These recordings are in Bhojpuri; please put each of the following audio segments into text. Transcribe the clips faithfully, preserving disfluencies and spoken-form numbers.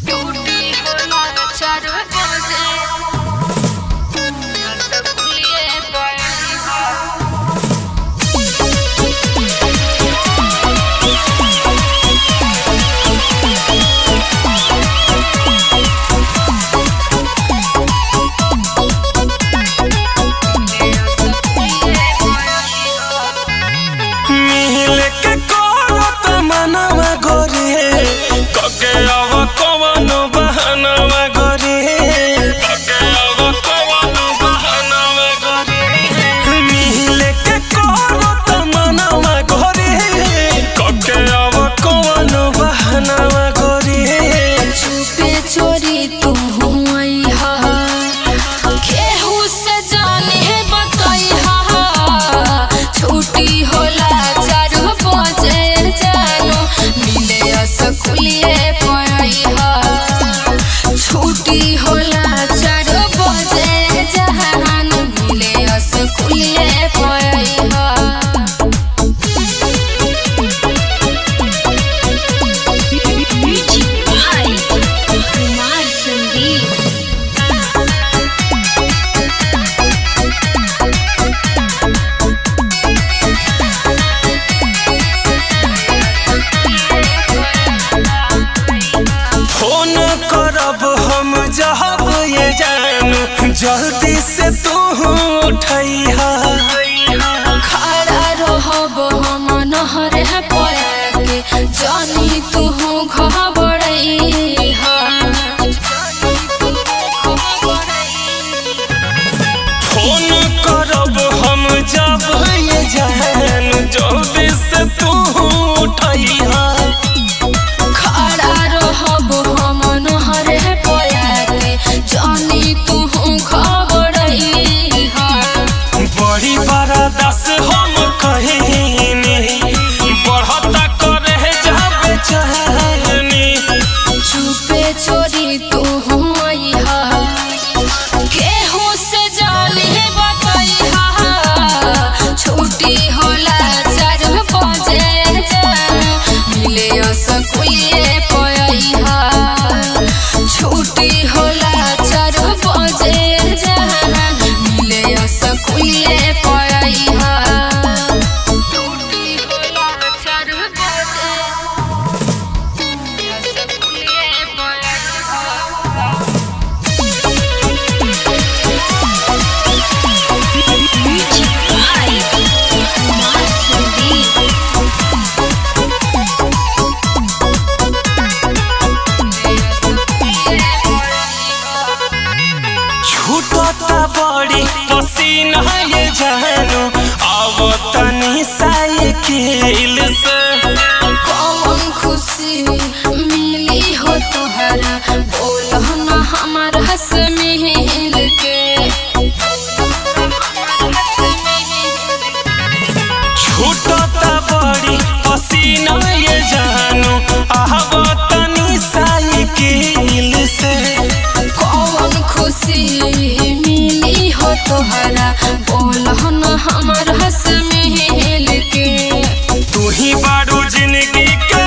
जल्दी से तू उठैहा खड़ा रहब हम नहर पे जानी तू घबरैहा फोन करब हम जब ये जान जल्दी से तू उठैहा खड़ा रहब हम नहर पे जानी तू बड़ी बड़ा दस हम कहीनी बढ़ता करे जाबे चाहनी चुपे चोरी तू हुआ केहू से जानी बतैहा छुट्टी होला चार बजे मिले सकुए पयहा छुट्टी होला चार बजे मिले सकुए बड़ी पसीना ये जानू अब तनी साइकिल से कौन खुशी मिली हो तोहरा बोल ना हमारा से मिल के छूटता बड़ी पसीना ये जानू अब तनी साइकिल से कौन खुशी तोहरा बोल न हमारा से मिल के तू ही बारू जिंदगी के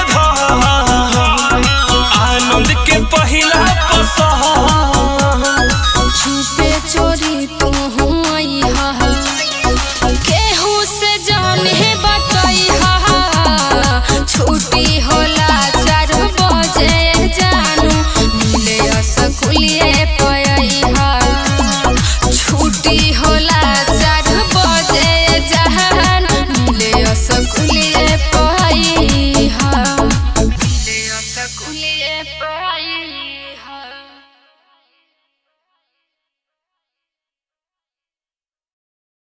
आनंद के पहिला पसंद छुपे चोरी तू हुआ केहू से जाने बतैहा छुट्टी होला चार बजे जानू मिले सकुए पयहा छुट्टी होला चार बजे जहान मिले सकुए।